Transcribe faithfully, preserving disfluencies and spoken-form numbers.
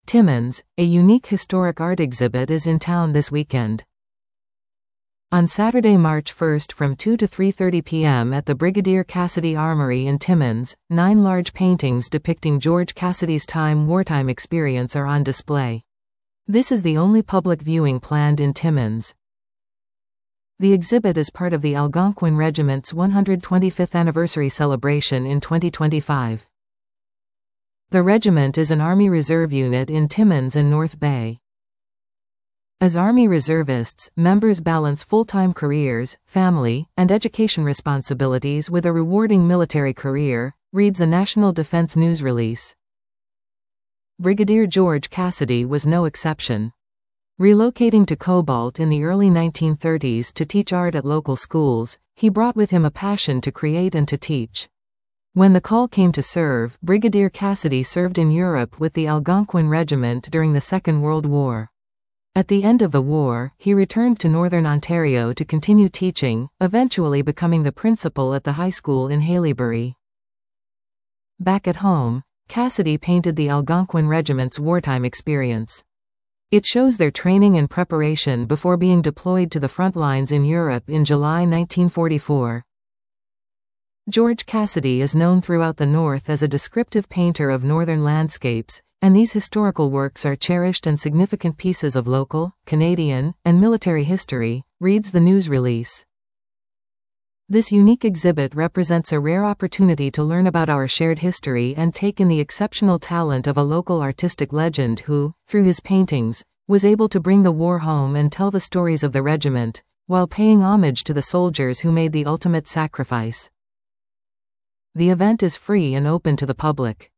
Timmins, a unique historic art exhibit is in town this weekend. On Saturday, March first from two to three thirty p m at the Brigadier Cassidy Armory in Timmins, nine large paintings depicting George Cassidy's time wartime experience are on display. This is the only public viewing planned in Timmins. The exhibit is part of the Algonquin Regiment's one hundred twenty-fifth anniversary celebration in twenty twenty-five. The regiment is an Army Reserve unit in Timmins and North Bay. As Army Reservists, members balance full-time careers, family, and education responsibilities with a rewarding military career, reads a National Defense News release. Brigadier George Cassidy was no exception. Relocating to Cobalt in the early nineteen thirties to teach art at local schools, he brought with him a passion to create and to teach. When the call came to serve, Brigadier Cassidy served in Europe with the Algonquin Regiment during the Second World War. At the end of the war, he returned to Northern Ontario to continue teaching, eventually becoming the principal at the high school in Haileybury. Back at home, Cassidy painted the Algonquin Regiment's wartime experience. It shows their training and preparation before being deployed to the front lines in Europe in July nineteen forty-four. George Cassidy is known throughout the North as a descriptive painter of northern landscapes, and these historical works are cherished and significant pieces of local, Canadian, and military history, reads the news release. This unique exhibit represents a rare opportunity to learn about our shared history and take in the exceptional talent of a local artistic legend who, through his paintings, was able to bring the war home and tell the stories of the regiment, while paying homage to the soldiers who made the ultimate sacrifice. The event is free and open to the public.